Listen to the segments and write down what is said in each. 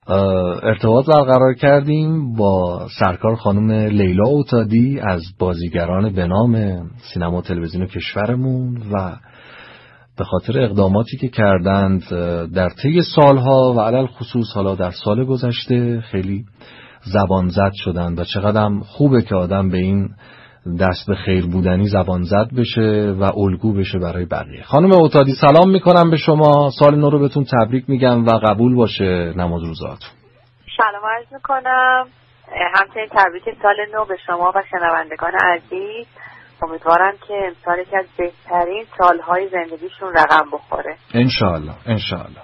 ارتباط برقرار کردیم با سرکار خانم لیلا اوتادی از بازیگران به نام سینما و تلویزیون کشورمون و به خاطر اقداماتی که کردند در طی سالها و علل خصوص حالا در سال گذشته خیلی زبان زد شدند و چقدر خوبه که آدم به این دست به خیر بودنی زبان زد بشه و الگو بشه برای بقیه. خانم اوتادی سلام میکنم به شما، سال نو رو بهتون تبریک میگم و قبول باشه نماز روزاتون. سلام عرض میکنم، همچنین تبریک سال نو به شما و شنوندگان عزیز. امیدوارم که امسال یکی از بهترین سالهای زندگیشون رقم بخوره. انشاءالله انشاءالله.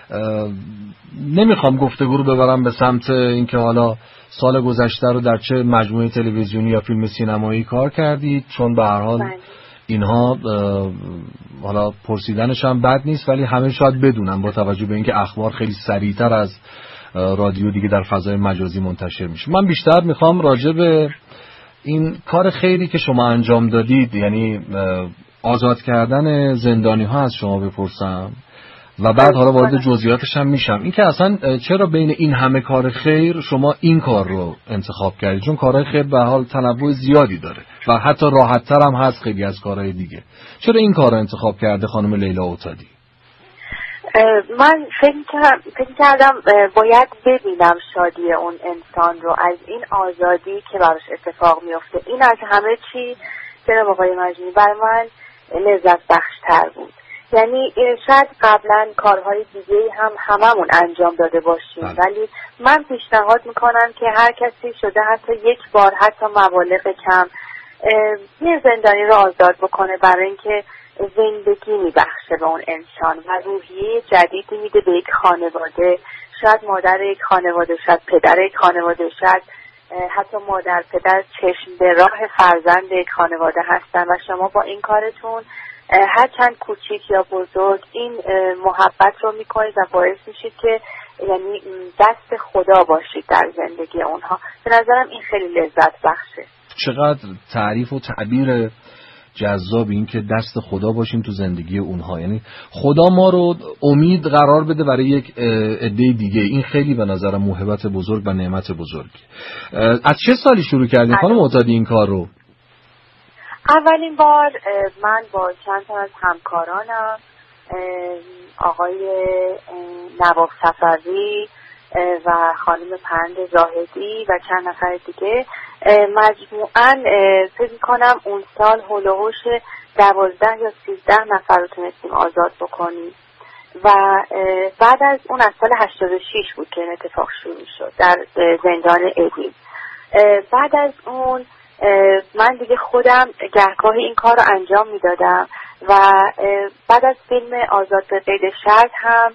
نمیخوام گفتگو رو ببرم به سمت اینکه حالا سال گذشته رو در چه مجموعه تلویزیونی یا فیلم سینمایی کار کردید، چون به هر حال اینها حالا پرسیدنش هم بد نیست، ولی همه شاید بدونن با توجه به اینکه اخبار خیلی سریعتر از رادیو دیگه در فضای مجازی منتشر میشه. من بیشتر میخوام راجع به این کار خیری که شما انجام دادید، یعنی آزاد کردن زندانی ها، از شما بپرسم و بعد حالا وارد جزئیاتش هم میشم. این که اصلا چرا بین این همه کار خیر شما این کار رو انتخاب کردید؟ چون کارهای خیر به حال تنوع زیادی داره و حتی راحت‌تر هم هست خیلی از کارهای دیگه. چرا این کار رو انتخاب کرده خانم لیلا اوتادی؟ من فکر کردم باید ببینم شادی اون انسان رو، از این آزادی که براش اتفاق میفته. این از همه چی جناب آقای مجنی برای من لذت بخشتر بود. یعنی شاید قبلا کارهای دیگه هم هممون انجام داده باشیم، ولی من پیشنهاد میکنم که هر کسی شده حتی یک بار، حتی مبالغ کم، یه زندانی رو آزاد بکنه، برای اینکه زندگی میبخشه به اون انسان و روحیه جدیدی میده به یک خانواده. شاید مادر یک خانواده، شاید پدر یک خانواده، شاید حتی مادر پدر چشم به راه فرزند یک خانواده هستن و شما با این کارتون هر چند کوچیک یا بزرگ این محبت رو میکنید و باعث میشید که یعنی دست خدا باشید در زندگی اونها. به نظرم این خیلی لذت بخشه. چقدر تعریف و تعبیر جذاب این که دست خدا باشیم تو زندگی اونها، یعنی خدا ما رو امید قرار بده برای یک عده دیگه. این خیلی به نظرم موهبت بزرگ و نعمت بزرگی. از چه سالی شروع کردین خانم اوتادی این کار رو؟ اولین بار من با چند تا از همکارانم، آقای نواب صفوی و خانم پرند زاهدی و چند نفر دیگه، مجموعاً فکر می‌کنم اون سال هول و هوش 12 یا 13 نفر رو تونستیم آزاد بکنیم و بعد از اون از سال 86 بود که این اتفاق شروع شد در زندان ادین. بعد از اون من دیگه خودم گهگاهی این کار رو انجام میدادم و بعد از فیلم آزاد به قید شرط هم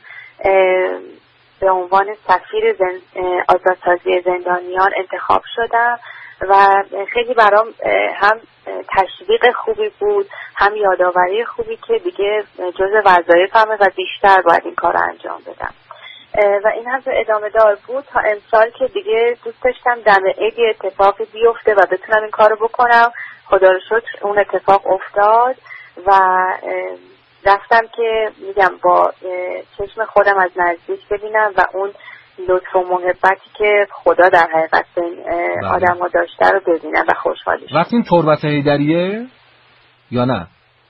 به عنوان سفیر آزادسازی زندانیان انتخاب شدم و خیلی برام هم تشویق خوبی بود، هم یادآوری خوبی که دیگه جزء وظایفمه و بیشتر باید این کار رو انجام بدم و این هم ادامه دار بود تا امسال که دیگه دوست داشتم دم عید اتفاقی بیفته و بتونم این کار رو بکنم. خدا رو شکر اون اتفاق افتاد و رفتم که میگم با چشم خودم از نزدیک ببینم و اون لطف و محبتی که خدا در حقیقت به این آدم ها داشته رو ببینم و خوشحالی شدم. رفتین تربت حیدریه یا نه؟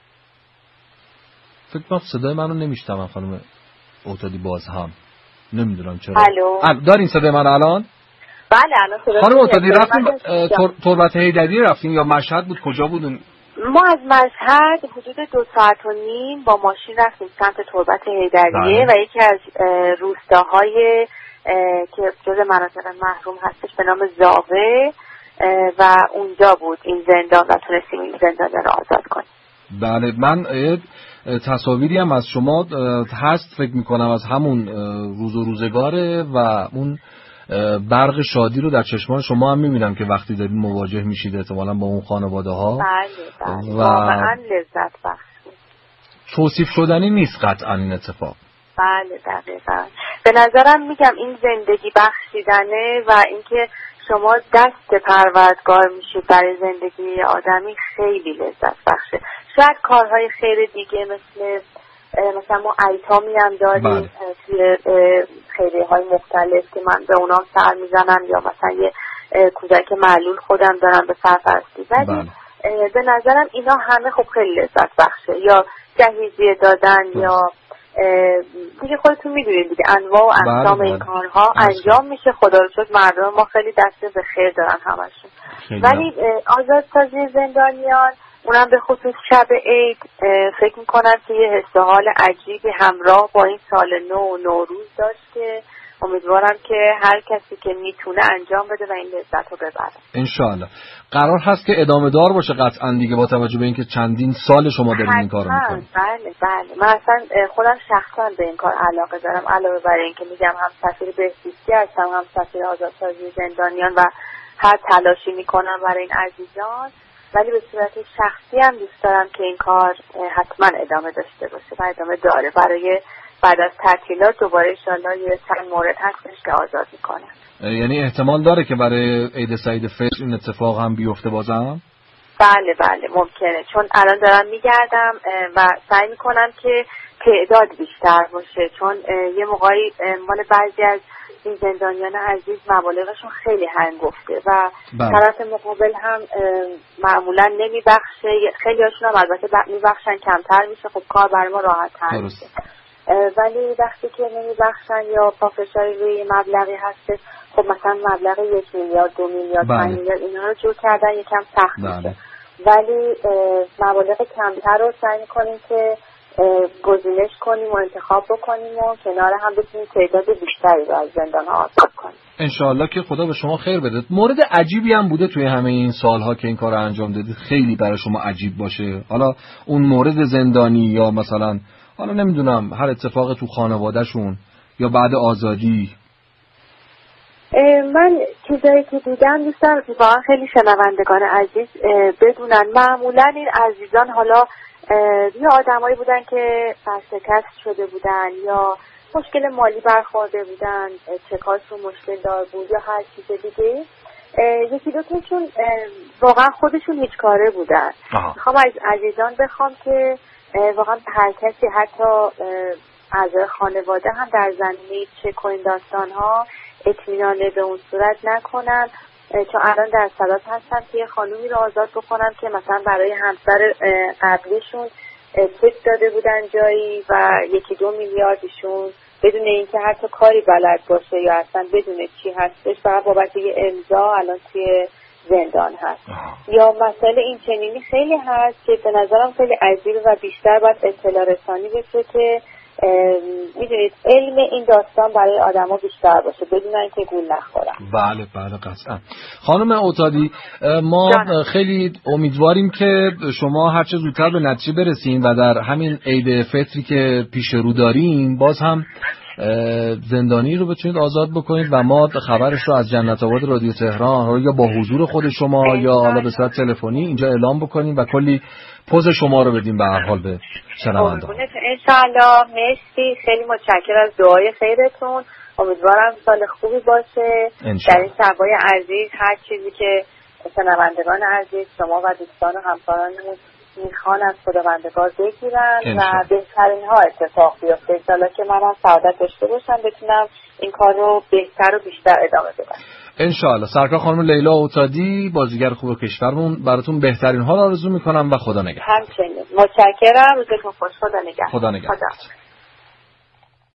فکر کنم صدای من رو نمیشتم خانم اوتادی باز هم نمیدونم چرا. الو دارین صدای من الان؟ بله الان صدای خانم اوتادی رفتین تربت حیدریه رفتین یا مشهد بود؟ کجا بودون؟ ما از مشهد حدود 2 ساعت و نیم با ماشین رفتیم سمت تربت حیدریه و یکی از روستاهای که جزء مناطق محروم هستش به نام زاوه و اونجا بود این زندان و تونستیم این زندان رو آزاد کنیم. بله، من تصاویری هم از شما هست فکر میکنم از همون روز و روزگاره و اون برق شادی رو در چشمان شما هم میبینم که وقتی دارین مواجه میشید احتمالاً با اون خانواده ها. بله واقعا لذت بخش بود. توصیف شدنی نیست قطعا این اتفاق. بله دقیقاً. به نظرم میگم این زندگی بخشیدنه و اینکه شما دست پروردگار میشید برای زندگی آدمی خیلی لذت بخشه. شاید کارهای خیر دیگه مثل مثلا ما ایتامی هم داریم توی خیریه‌های مختلف که من به اونا سر میزنم، یا مثلا یه کودک معلول خودم دارم به سرپرستی. ولی به نظرم اینا همه خب خیلی لذت بخشه، یا جهیزیه دادن یا دیگه خودتون میدونید دیگه انواع و اقسام این کارها انجام میشه. خدا رو شکر مردم ما خیلی دست به خیر دارن همشون. ولی آزادسازی زندانیان اونم به خصوص شب عید فکر میکنم که یه حس و حال عجیبی همراه با این سال نو و نوروز داشت که امیدوارم که هر کسی که میتونه انجام بده و این لذت رو ببره. انشاءالله. قرار هست که ادامه دار باشه قطعا دیگه، با توجه به اینکه چندین سال شما دارین این کارو میکنید. بله. من اصلا خودم شخصا به این کار علاقه دارم، علاوه بر این که میگم هم سفیر بهزیستی هستم، هم سفیر آزادسازی زندانیان و هر تلاشی میکنم برای این عزیزان، ولی به صورت شخصی هم دوست دارم که این کار حتما ادامه داشته باشه و ادامه داره. برای بعد از تعطیلات دوباره انشالله یه چند مورد هستش که آزاد میکنه. یعنی احتمال داره که برای عید سعید فطر این اتفاق هم بیفته بازم؟ بله ممکنه، چون الان دارم میگردم و سعی میکنم که تعداد بیشتر باشه، چون یه موقعی مال بعضی از این زندانیان عزیز مبالغشون خیلی هنگفته و طرف مقابل هم معمولا نمیبخشه، خیلی هاشون هم البته میبخشن کمتر میشه، خب کار برای ما راحت تر میشه. ولی وقتی که نمیبخشن یا پافشاری روی مبلغی هست، خب مثلا مبلغ 1 میلیارد 2 میلیارد 5 میلیارد اینا رو جور کردن یکم سخت میشه. ولی مبالغ کمتر رو سعی میکنیم که گزینش کنیم و انتخاب بکنیم و کنار هم بتونیم تعداد بیشتری رو از زندان ها آزاد کنیم. انشاءالله که خدا به شما خیر بده. مورد عجیبی هم بوده توی همه این سالها که این کار رو انجام دادید، خیلی برای شما عجیب باشه، حالا اون مورد زندانی یا مثلا حالا نمیدونم هر اتفاق تو خانوادهشون یا بعد آزادی؟ من چیزایی که دیدم دوستان واقعا خیلی شنوندگان عزیز بدونن، معمولا این عزیزان حالا یا آدمایی بودن که فرشکست شده بودن یا مشکل مالی برخورده بودن، چکاشون مشکل دار بود یا هر چیز دیگه. یکی دو تاشون واقعا خودشون هیچ کاره بودن. میخوام از عزیزان بخوام که واقعا هر کسی حتی اعضای خانواده هم در زمینه چک و این داستان ها اطمینان به اون صورت نکنن، چون الان در صدات هستم که یه خانومی رو آزاد بکنم که مثلا برای همسر قبلیشون چک داده بودن جایی و 1-2 میلیاردشون بدون اینکه حتی کاری بلد باشه یا اصلا بدون چی هستش، فقط بابت یه امضا الان توی زندان هست. یا مسئله این چنینی خیلی هست که به نظرم خیلی عجیب و بیشتر باید اطلاع رسانی بشه که میدونید علم این داستان برای آدما بیشتر باشه بدون اینکه گول نخورن. بله قطعا. خانم عتادی، ما خیلی امیدواریم که شما هر چه زودتر به نتیجه برسین و در همین عید فطری که پیش رو داریم باز هم زندانی رو بتونید آزاد بکنید و ما خبرش رو از جنت آباد رادیو تهران یا با حضور خود شما یا حالا به صورت تلفنی اینجا اعلام بکنیم و کلی پوز شما رو بدیم به هر حال به شنوندگان. انشاءالله. مرسی، خیلی متشکرم از دعای خیرتون. امیدوارم سال خوبی باشه. در این شبای عزیز هر چیزی که شنوندگان عزیز شما و دوستان و همکارانمون میخوان از خداوندگار بگیرن و بهترین ها اتفاق بیفته. انشاءالله که من هم سعادت داشته باشم بتونم این کار رو بهتر و بیشتر ادامه بدم. انشاءالله. سرکار خانم لیلا عتادی، بازیگر خوب کشورمون، براتون بهترین ها رو آرزو میکنم و خدا نگهدار. همچنین. متشکرم. روزتون خوش. خدا نگهدار. خدا نگهدار.